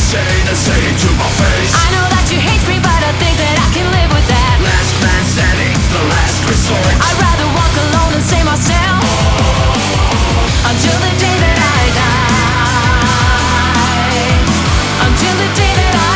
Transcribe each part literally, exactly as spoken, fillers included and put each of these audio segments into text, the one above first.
say to say to my face. I know that you hate me, but I think that I can live with that. Last man standing, the last resort. I'd rather walk alone than say myself until the day that I die. Until the day that I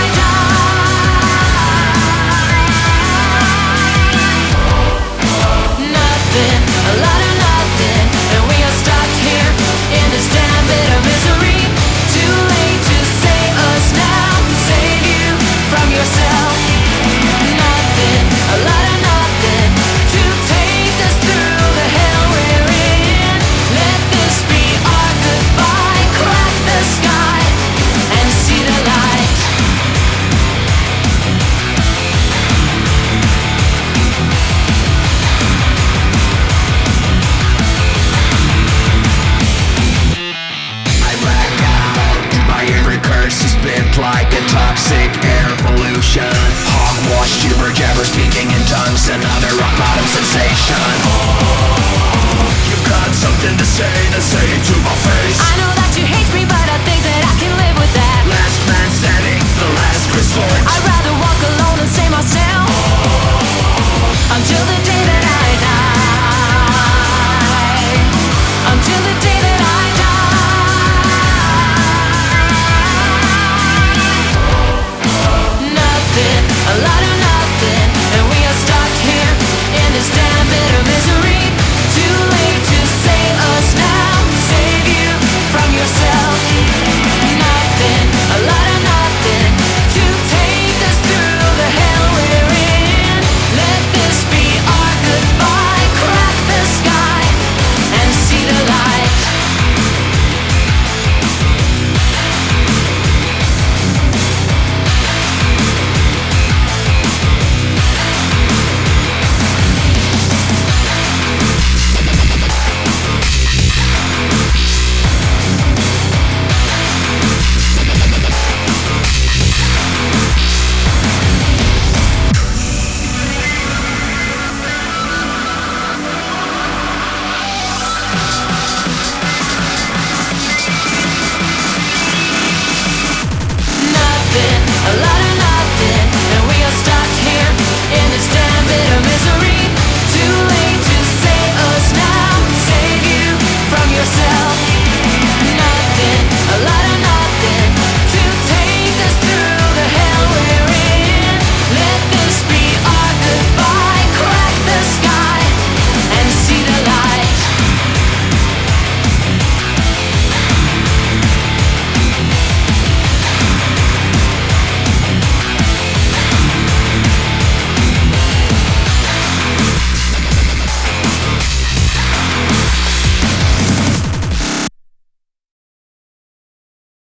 die. Nothing, a lot of nothing, and we are stuck here in this damn bit of misery. Too late to save us now, save you from yourself. Nothing, a lot of nothing, to take us through the hell we're in. Let this be our goodbye. Crack the sky and see the light. I black out. My every curse is spit like a toxic air pollution. Hogwash, jibber jabber, speaking in tongues, another rock bottom sensation. You've got something to say to say to my face. I